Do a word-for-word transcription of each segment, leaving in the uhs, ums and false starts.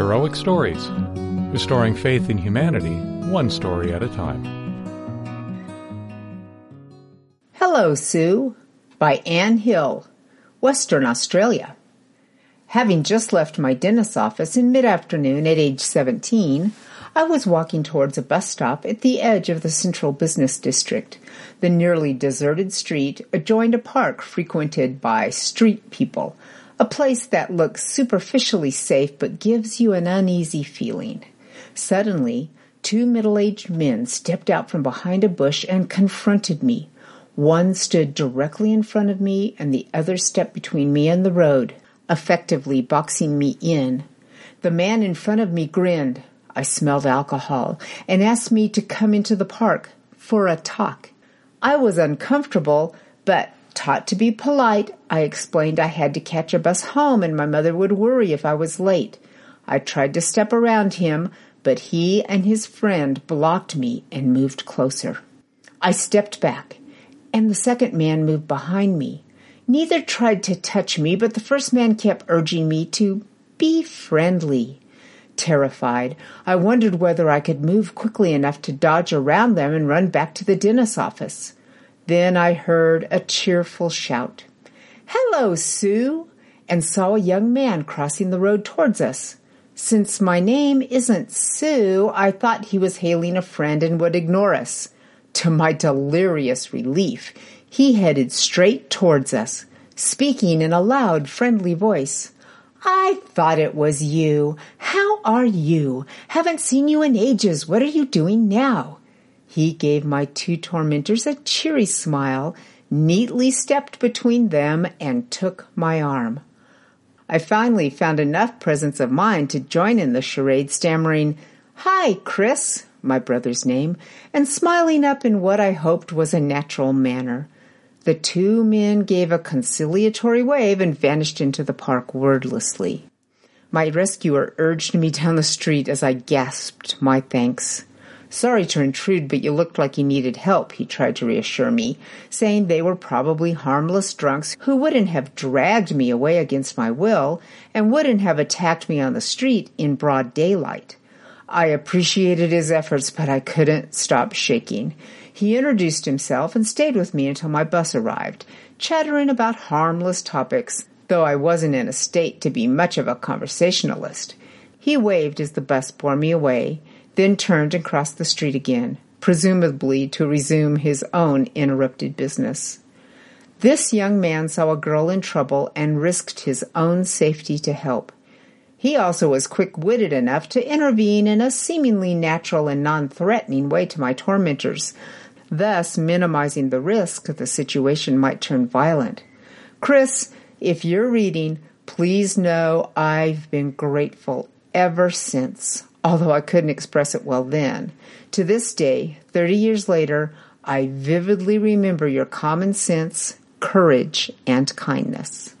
Heroic Stories, restoring faith in humanity, one story at a time. Hello, Sue, by Anne Hill, Western Australia. Having just left my dentist's office in mid-afternoon at age seventeen, I was walking towards a bus stop at the edge of the central business district. The nearly deserted street adjoined a park frequented by street people, a place that looks superficially safe but gives you an uneasy feeling. Suddenly, two middle-aged men stepped out from behind a bush and confronted me. One stood directly in front of me, and the other stepped between me and the road, effectively boxing me in. The man in front of me grinned. I smelled alcohol, and asked me to come into the park for a talk. I was uncomfortable, but taught to be polite, I explained I had to catch a bus home and my mother would worry if I was late. I tried to step around him, but he and his friend blocked me and moved closer. I stepped back, and the second man moved behind me. Neither tried to touch me, but the first man kept urging me to be friendly. Terrified, I wondered whether I could move quickly enough to dodge around them and run back to the dentist's office. Then I heard a cheerful shout, "Hello, Sue," and saw a young man crossing the road towards us. Since my name isn't Sue, I thought he was hailing a friend and would ignore us. To my delirious relief, he headed straight towards us, speaking in a loud, friendly voice. "I thought it was you. How are you? Haven't seen you in ages. What are you doing now?" He gave my two tormentors a cheery smile, neatly stepped between them, and took my arm. I finally found enough presence of mind to join in the charade, stammering, "Hi, Chris," my brother's name, and smiling up in what I hoped was a natural manner. The two men gave a conciliatory wave and vanished into the park wordlessly. My rescuer urged me down the street as I gasped my thanks. "Sorry to intrude, but you looked like you needed help," he tried to reassure me, saying they were probably harmless drunks who wouldn't have dragged me away against my will and wouldn't have attacked me on the street in broad daylight. I appreciated his efforts, but I couldn't stop shaking. He introduced himself and stayed with me until my bus arrived, chattering about harmless topics, though I wasn't in a state to be much of a conversationalist. He waved as the bus bore me away, then turned and crossed the street again, presumably to resume his own interrupted business. This young man saw a girl in trouble and risked his own safety to help. He also was quick-witted enough to intervene in a seemingly natural and non-threatening way to my tormentors, thus minimizing the risk the situation might turn violent. Chris, if you're reading, please know I've been grateful ever since. Although I couldn't express it well then. To this day, thirty years later, I vividly remember your common sense, courage, and kindness.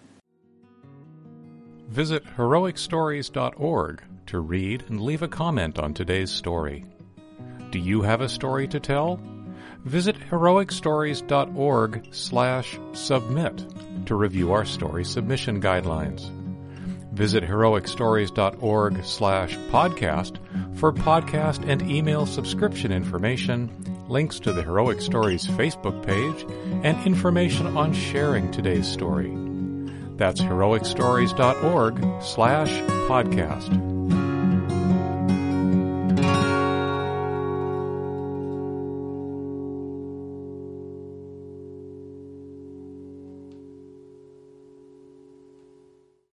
Visit heroic stories dot org to read and leave a comment on today's story. Do you have a story to tell? Visit heroic stories dot org slash submit to review our story submission guidelines. Visit heroic stories dot org slash podcast for podcast and email subscription information, links to the Heroic Stories Facebook page, and information on sharing today's story. That's heroic stories dot org slash podcast.